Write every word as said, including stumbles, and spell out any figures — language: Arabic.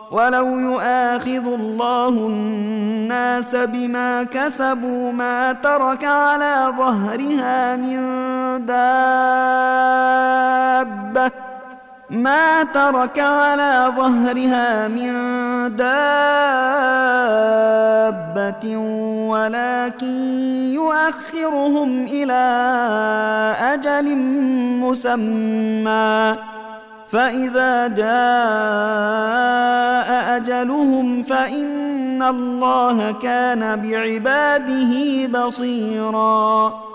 ولو يؤاخذ الله الناس بما كسبوا ما ترك على ظهرها من دابة ما ترك على ظهرها من دابة ولكن يؤخرهم إلى أجل مسمى فإذا جاء أجلهم فإن الله كان بعباده بصيراً.